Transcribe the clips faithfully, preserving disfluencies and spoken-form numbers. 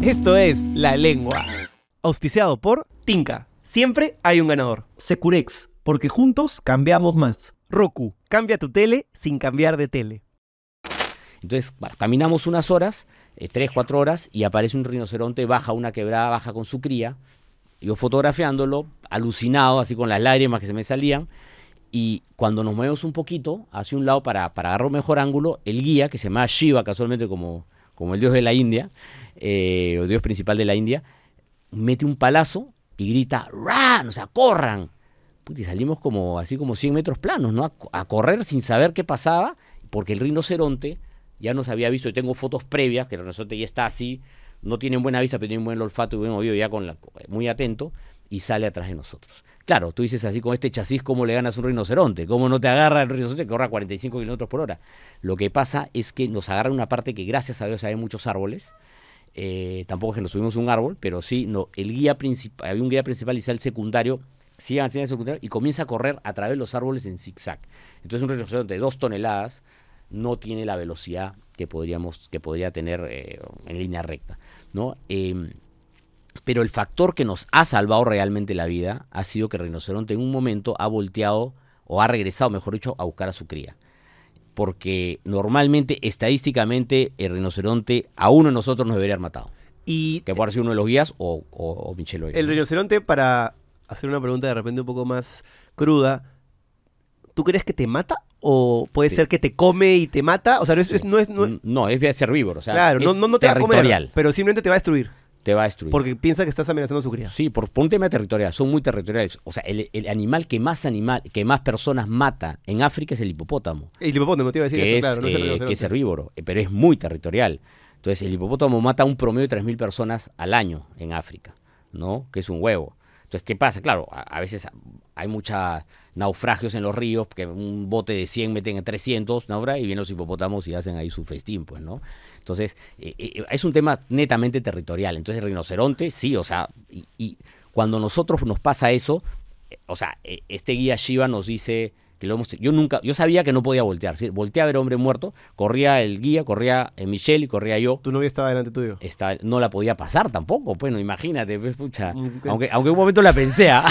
Esto es La Lengua, auspiciado por Tinka. Siempre hay un ganador. Securex, porque juntos cambiamos más. Roku, cambia tu tele sin cambiar de tele. Entonces, bueno, caminamos unas horas, eh, tres, cuatro horas, y aparece un rinoceronte, baja una quebrada, baja con su cría. Yo fotografiándolo, alucinado, así con las lágrimas que se me salían. Y cuando nos movemos un poquito hacia un lado para, para agarrar un mejor ángulo, el guía, que se llama Shiva, casualmente como, como el dios de la India, eh, o dios principal de la India, mete un palazo y grita ¡Run! O sea, ¡corran! Y salimos como así como cien metros planos, ¿no? A, a correr sin saber qué pasaba, porque el rinoceronte ya nos había visto. Yo tengo fotos previas, que el rinoceronte ya está así, no tiene buena vista, pero tiene un buen olfato y buen oído, ya con la, muy atento, y sale atrás de nosotros. Claro, tú dices así, con este chasis, ¿cómo le ganas a un rinoceronte? ¿Cómo no te agarra el rinoceronte que corre a cuarenta y cinco kilómetros por hora? Lo que pasa es que nos agarra una parte que, gracias a Dios, hay muchos árboles. Eh, tampoco es que nos subimos un árbol, pero sí, no, el guía principal, había un guía principal y sale el secundario, sigan haciendo el secundario, y comienza a correr a través de los árboles en zigzag. Entonces un rinoceronte de dos toneladas no tiene la velocidad que podríamos, que podría tener eh, en línea recta, ¿no? Eh, pero el factor que nos ha salvado realmente la vida ha sido que el rinoceronte en un momento ha volteado, o ha regresado, mejor dicho, a buscar a su cría. Porque normalmente, estadísticamente, el rinoceronte a uno de nosotros nos debería haber matado. Y que puede ser uno de los guías o, o, o Michel Oye. El rinoceronte, para hacer una pregunta de repente un poco más cruda, ¿tú crees que te mata? ¿O puede Sí. ser que te come y te mata? O sea, no es... Sí. es- no es, no es- No, es herbívoro, o sea, claro, no, es no, no te va a territorial, comer, pero simplemente te va a destruir. te va a destruir. Porque piensa que estás amenazando a su cría. Sí, por, por un tema territorial, son muy territoriales. O sea, el, el animal que más animal, que más personas mata en África es el hipopótamo, El hipopótamo, te iba a decir que, eso, es, claro. No es el eh, rinoceronte. que es herbívoro, eh, pero es muy territorial. Entonces, el hipopótamo mata un promedio de tres mil personas al año en África, ¿no? Que es un huevo. Entonces, ¿qué pasa? Claro, a, a veces hay muchos naufragios en los ríos, que un bote de cien meten en trescientos, ¿no? Y vienen los hipopótamos y hacen ahí su festín, pues, ¿no? Entonces, eh, eh, es un tema netamente territorial. Entonces, el rinoceronte, sí, o sea, y, y cuando nosotros nos pasa eso, eh, o sea, eh, este guía Shiva nos dice que lo hemos... Yo nunca, yo sabía que no podía voltear, ¿sí? Volteé a ver hombre muerto, corría el guía, corría eh, Michelle y corría yo. Tu novia estaba delante tuyo. Esta, no la podía pasar tampoco, pues, no, imagínate, pues, pucha. Mm, Aunque, aunque en un momento la pensé, ¿ah?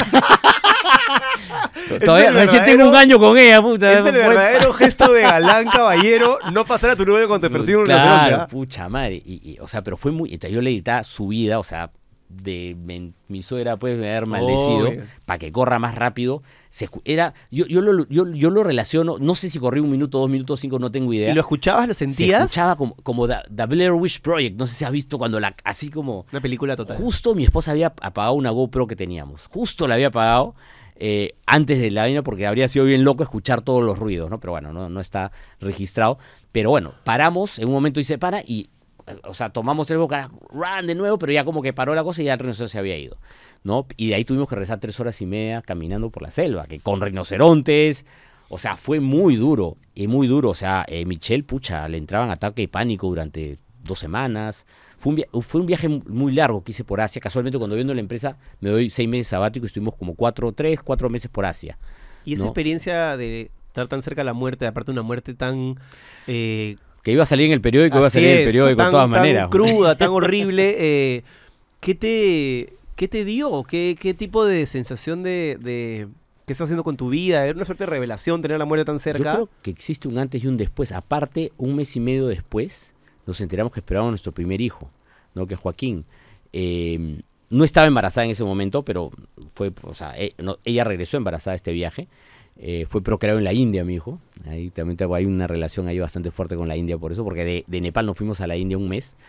Es Todavía el recién verdadero- tengo un año con ella, puta. Es el Fue- verdadero gesto de galán caballero, no pasar a tu novio cuando te persigue un rinoceronte. Claro, ¿ah? pucha madre. Y, y, o sea, pero fue muy... Entonces yo le editaba su vida, o sea, de men- mi suegra pues me haber maldecido Obvio. para que corra más rápido. Se escu- era yo, yo, lo, yo, yo lo relaciono, no sé si corrí un minuto, dos minutos, cinco, no tengo idea. ¿Y lo escuchabas, lo Se sentías? escuchaba como, como The, The Blair Witch Project, no sé si has visto cuando la... Así como... Una película total. Justo mi esposa había apagado una GoPro que teníamos. Justo la había apagado eh, antes de la vaina porque habría sido bien loco escuchar todos los ruidos, ¿no? Pero bueno, no, no está registrado. Pero bueno, paramos, en un momento dice para y, eh, o sea, tomamos tres bocas, run de nuevo, pero ya como que paró la cosa y ya el rinoceronte se había ido, ¿no? Y de ahí tuvimos que regresar tres horas y media caminando por la selva, que con rinocerontes, o sea, fue muy duro, y muy duro. O sea, eh, Michelle, pucha, le entraban ataque de pánico durante dos semanas. Fue un, via- fue un viaje muy largo que hice por Asia. Casualmente, cuando viendo la empresa, me doy seis meses sabático y estuvimos como cuatro, tres, cuatro meses por Asia. Y esa ¿no? experiencia de estar tan cerca de la muerte, aparte una muerte tan... eh, Que iba a salir en el periódico, iba a así salir en el es, periódico de tan- todas tan maneras. cruda, tan horrible. eh, ¿qué, te, ¿Qué te dio? ¿Qué, qué tipo de sensación de, de... ¿Qué estás haciendo con tu vida? Era una suerte de revelación tener la muerte tan Yo cerca. creo que existe un antes y un después. Aparte, un mes y medio después, nos enteramos que esperábamos nuestro primer hijo, ¿no? Que es Joaquín. Eh, no estaba embarazada en ese momento, pero fue, o sea, eh, no, ella regresó embarazada de este viaje. Eh, fue procreado en la India, mi hijo. Ahí también tengo- hay una relación ahí bastante fuerte con la India por eso, porque de, de Nepal nos fuimos a la India un mes.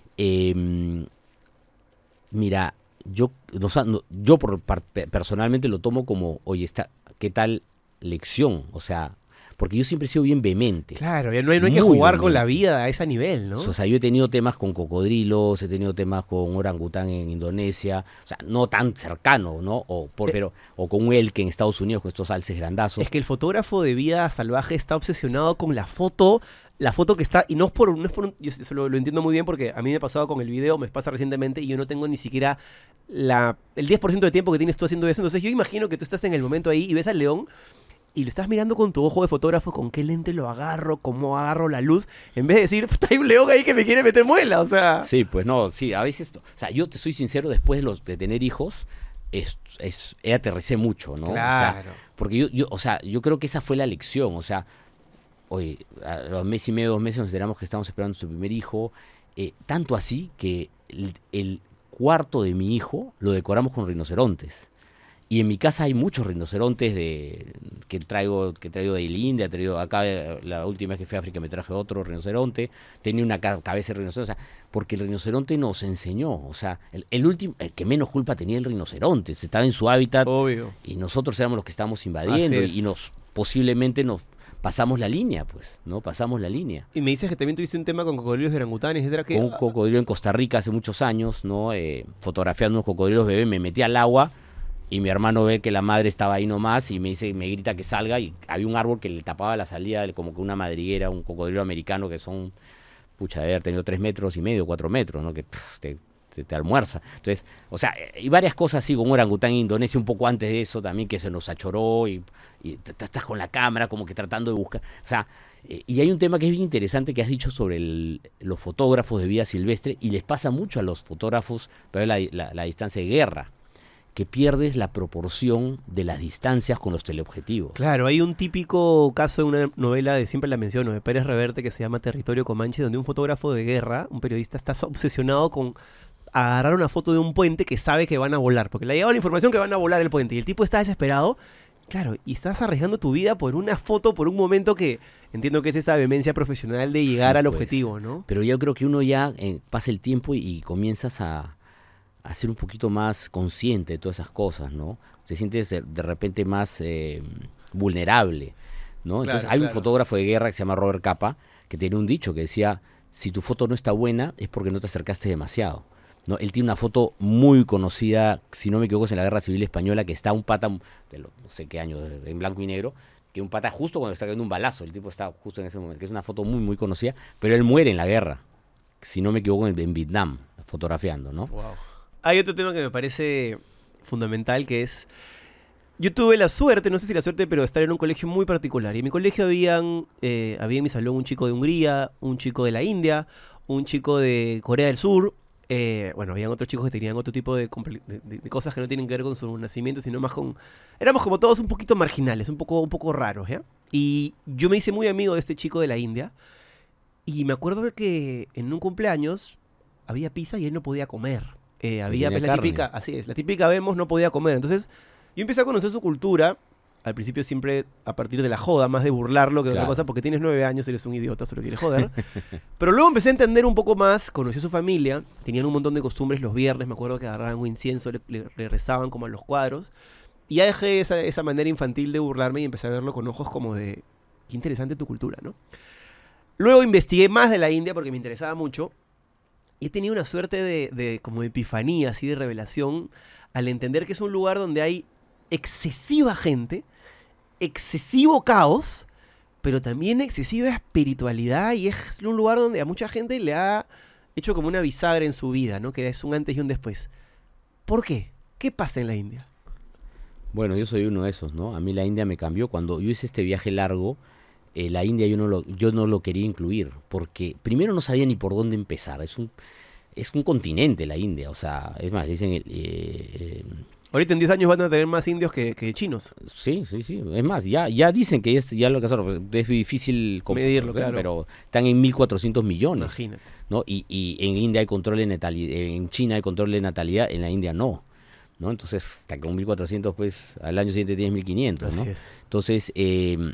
Eh, mira, yo, no, sa- no, yo por, par- pe- personalmente lo tomo como, oye, está, ¿qué tal lección? O sea, porque yo siempre he sido bien vehemente. Claro, ya no hay, no hay que Muy jugar con bonito. la vida a ese nivel, ¿no? O sea, yo he tenido temas con cocodrilos, he tenido temas con orangután en Indonesia, o sea, no tan cercano, ¿no? O, por, Eh. pero, o con un elk en Estados Unidos, con estos alces grandazos. Es que el fotógrafo de vida salvaje está obsesionado con la foto, la foto que está, y no es por, no es por un- yo eso lo, lo entiendo muy bien porque a mí me ha pasado con el video, me pasa recientemente y yo no tengo ni siquiera la, el diez por ciento de tiempo que tienes tú haciendo eso, entonces yo imagino que tú estás en el momento ahí y ves al león y lo estás mirando con tu ojo de fotógrafo, con qué lente lo agarro, cómo agarro la luz, en vez de decir, "Puta, hay un león ahí que me quiere meter muela", o sea... Sí, pues no, sí, a veces, o sea, yo te soy sincero, después de, los, de tener hijos, es, es, eh, aterricé mucho, ¿no? Claro. O sea, porque yo, yo, o sea, yo creo que esa fue la lección, o sea, oye, a los mes y medio, dos meses nos enteramos que estábamos esperando su primer hijo, eh, tanto así que el, el cuarto de mi hijo lo decoramos con rinocerontes. Y en mi casa hay muchos rinocerontes de, que traigo que traigo de la India, he traído acá eh, la última vez que fui a África me traje otro rinoceronte, tenía una ca- cabeza de rinoceronte, o sea, porque el rinoceronte nos enseñó, o sea, el, el último, el que menos culpa tenía el rinoceronte, se estaba en su hábitat Obvio. y nosotros éramos los que estábamos invadiendo Así es. y, y nos posiblemente nos pasamos la línea, pues, ¿no? Pasamos la línea. Y me dices que también tuviste un tema con cocodrilos de orangutanes, etcétera, que... Con un cocodrilo en Costa Rica hace muchos años, ¿no? Eh, fotografiando unos cocodrilos bebés, me metí al agua y mi hermano ve que la madre estaba ahí nomás y me dice, me grita que salga y había un árbol que le tapaba la salida, como que una madriguera, un cocodrilo americano que son, pucha, de haber tenido tres metros y medio, cuatro metros, ¿no? Que pff, te, te, te almuerza. Entonces, o sea, y varias cosas así, con un orangután en Indonesia un poco antes de eso también, que se nos achoró y, y te- te estás con la cámara como que tratando de buscar, o sea, eh, y hay un tema que es bien interesante que has dicho sobre el- los fotógrafos de vida silvestre y les pasa mucho a los fotógrafos, pero la, la, la distancia de guerra, que pierdes la proporción de las distancias con los teleobjetivos. Claro, hay un típico caso de una novela de, siempre la menciono, de Pérez Reverte, que se llama Territorio Comanche, donde un fotógrafo de guerra, un periodista, está obsesionado con agarrar una foto de un puente que sabe que van a volar, porque le ha llegado la información que van a volar el puente, y el tipo está desesperado, claro, y estás arriesgando tu vida por una foto, por un momento que entiendo que es esa vehemencia profesional de llegar Sí, al pues. objetivo, ¿no? Pero yo creo que uno ya eh, pasa el tiempo y, y comienzas a, a ser un poquito más consciente de todas esas cosas, ¿no? Te sientes de, de repente más eh, vulnerable, ¿no? Entonces Claro, hay un claro. fotógrafo de guerra que se llama Robert Capa, que tiene un dicho que decía, si tu foto no está buena es porque no te acercaste demasiado, ¿no? Él tiene una foto muy conocida, si no me equivoco, es en la Guerra Civil Española, que está un pata, de lo- no sé qué año, de- en blanco y negro, que un pata justo cuando está cayendo un balazo, el tipo está justo en ese momento, que es una foto muy, muy conocida, pero él muere en la guerra, si no me equivoco, en, en Vietnam, fotografiando, ¿no? Wow. Hay otro tema que me parece fundamental, que es... Yo tuve la suerte, no sé si la suerte, pero de estar en un colegio muy particular. Y en mi colegio habían, eh, había en mi salón un chico de Hungría, un chico de la India, un chico de Corea del Sur. eh, bueno, habían otros chicos que tenían otro tipo de, comple- de- de- de cosas que no tienen que ver con su nacimiento, sino más con... Éramos como todos un poquito marginales, un poco, un poco raros, ¿ya? Y yo me hice muy amigo de este chico de la India. Y me acuerdo de que en un cumpleaños había pizza y él no podía comer. Eh, había tenía pues, la carne. típica, así es, la típica vemos no podía comer. Entonces yo empecé a conocer su cultura. Al principio siempre a partir de la joda, más de burlarlo que de otra Claro. cosa, porque tienes nueve años, eres un idiota, solo quieres joder. Pero luego empecé a entender un poco más, conocí a su familia, tenían un montón de costumbres los viernes, me acuerdo que agarraban un incienso, le, le- le rezaban como a los cuadros. Y ya dejé esa, esa manera infantil de burlarme y empecé a verlo con ojos como de, qué interesante tu cultura, ¿no? Luego investigué más de la India porque me interesaba mucho. Y he tenido una suerte de, de como de epifanía, así de revelación, al entender que es un lugar donde hay excesiva gente, excesivo caos, pero también excesiva espiritualidad, y es un lugar donde a mucha gente le ha hecho como una bisagra en su vida, ¿no? Que es un antes y un después. ¿Por qué? ¿Qué pasa en la India? Bueno, yo soy uno de esos, ¿no? A mí la India me cambió. Cuando yo hice este viaje largo, eh, la India yo no, lo, yo no lo quería incluir, porque primero no sabía ni por dónde empezar. Es un, es un continente la India, o sea, es más, dicen... el, eh, eh, Ahorita en diez años van a tener más indios que, que chinos. sí, sí, sí. Es más, ya, ya dicen que es, ya lo que es difícil com- Medirlo, claro. pero están en mil cuatrocientos millones. Imagínate. ¿No? Y, y en India hay control de natalidad, en China hay control de natalidad, en la India no, ¿no? Entonces, hasta con mil cuatrocientos, pues, al año siguiente tienes mil quinientos, ¿no? Así es. Entonces, eh,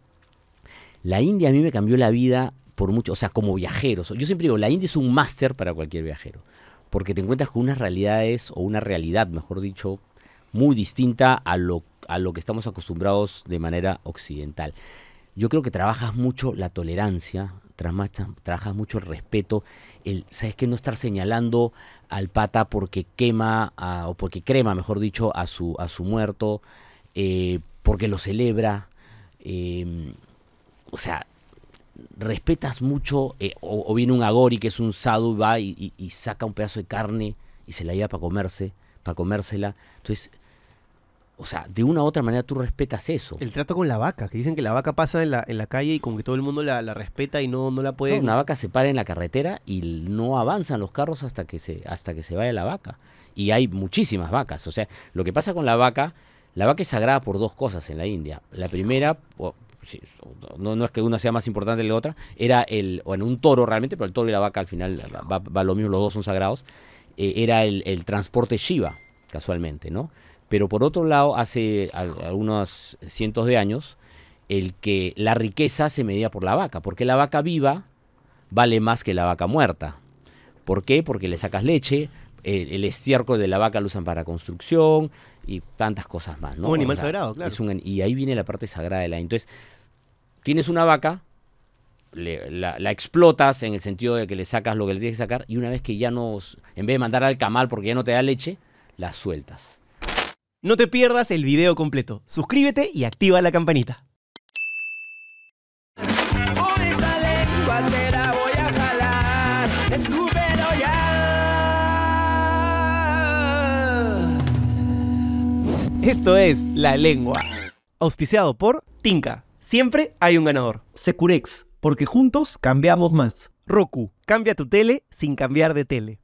la India a mí me cambió la vida por mucho, o sea, como viajero. Yo siempre digo, la India es un máster para cualquier viajero, porque te encuentras con unas realidades, o una realidad, mejor dicho, muy distinta a lo, a lo que estamos acostumbrados de manera occidental. Yo creo que trabajas mucho la tolerancia, tra- trabajas mucho el respeto, el, ¿sabes qué? No estar señalando al pata porque quema, a, o porque crema, mejor dicho, a su, a su muerto, eh, porque lo celebra, eh, o sea, respetas mucho, eh, o, o viene un agori que es un sadhu, va y, y, y saca un pedazo de carne y se la lleva para comerse, para comérsela. Entonces, o sea, de una u otra manera tú respetas eso. El trato con la vaca, que dicen que la vaca pasa en la, en la calle y como que todo el mundo la, la respeta y no, no la puede... Claro, una vaca se para en la carretera y no avanzan los carros hasta que se hasta que se vaya la vaca. Y hay muchísimas vacas. O sea, lo que pasa con la vaca, la vaca es sagrada por dos cosas en la India. La primera, o, sí, no, no es que una sea más importante que la otra, era el, bueno, un toro realmente, pero el toro y la vaca al final va, va lo mismo, los dos son sagrados, eh, era el, el transporte Shiva, casualmente, ¿no? Pero por otro lado, hace algunos cientos de años, el que la riqueza se medía por la vaca, porque la vaca viva vale más que la vaca muerta. ¿Por qué? Porque le sacas leche, el, el estiércol de la vaca lo usan para construcción y tantas cosas más, ¿no? Un animal O sea, sagrado, claro. Es un, y ahí viene la parte sagrada de la... Entonces, tienes una vaca, le, la, la explotas en el sentido de que le sacas lo que le tienes que sacar y una vez que ya no, en vez de mandar al camal porque ya no te da leche, la sueltas. No te pierdas el video completo. Suscríbete y activa la campanita. Por esa lengua te la voy a jalar, escúpelo ya. Esto es La Lengua. Auspiciado por Tinka. Siempre hay un ganador. Securex, porque juntos cambiamos más. Roku. Cambia tu tele sin cambiar de tele.